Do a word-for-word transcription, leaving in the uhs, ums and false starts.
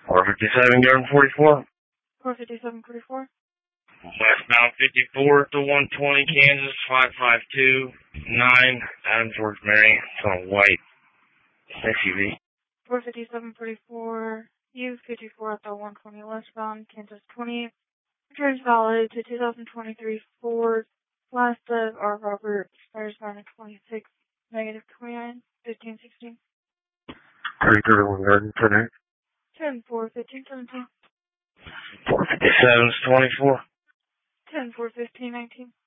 four fifty-seven, Garden forty-four. four fifty-seven forty-four. Westbound fifty-four to one twenty, Kansas, five five two nine, Adams Rosemary. It's on a white S U V. four fifty-seven forty-four, U fifty-four at the one twenty westbound, Kansas twenty. Returns valid to two thousand twenty-three Ford. Last of R. Robert expires on twenty-six, negative twenty-nine, fifteen sixteen. three thirty-one Garden, ten ten four fifteen seventeen. four fifty-seven, twenty-four. ten four fifteen nineteen.